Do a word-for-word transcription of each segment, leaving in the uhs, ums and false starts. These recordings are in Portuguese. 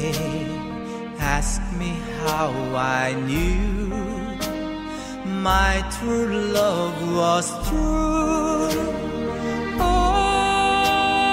ask me how I knew my true love was true. Oh,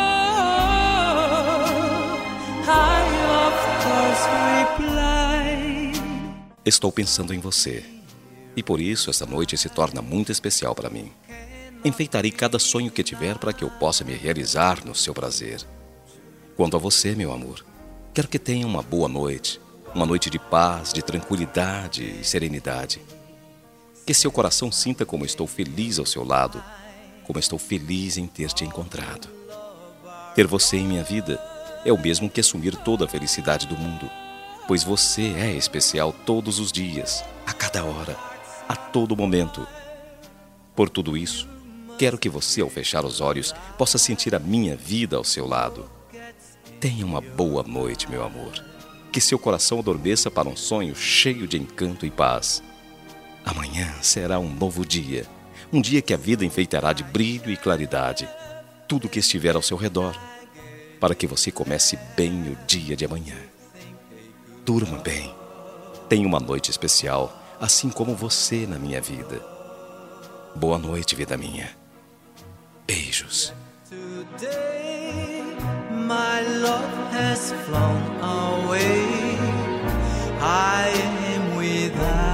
I of course replied. Estou pensando em você, e por isso essa noite se torna muito especial para mim. Enfeitarei cada sonho que tiver para que eu possa me realizar no seu prazer. Quanto a você, meu amor, quero que tenha uma boa noite, uma noite de paz, de tranquilidade e serenidade. Que seu coração sinta como estou feliz ao seu lado, como estou feliz em ter te encontrado. Ter você em minha vida é o mesmo que assumir toda a felicidade do mundo, pois você é especial todos os dias, a cada hora, a todo momento. Por tudo isso, quero que você, ao fechar os olhos, possa sentir a minha vida ao seu lado. Tenha uma boa noite, meu amor. Que seu coração adormeça para um sonho cheio de encanto e paz. Amanhã será um novo dia, um dia que a vida enfeitará de brilho e claridade tudo que estiver ao seu redor, para que você comece bem o dia de amanhã. Durma bem. Tenha uma noite especial, assim como você na minha vida. Boa noite, vida minha. Beijos. Today, my love has flown away. I am without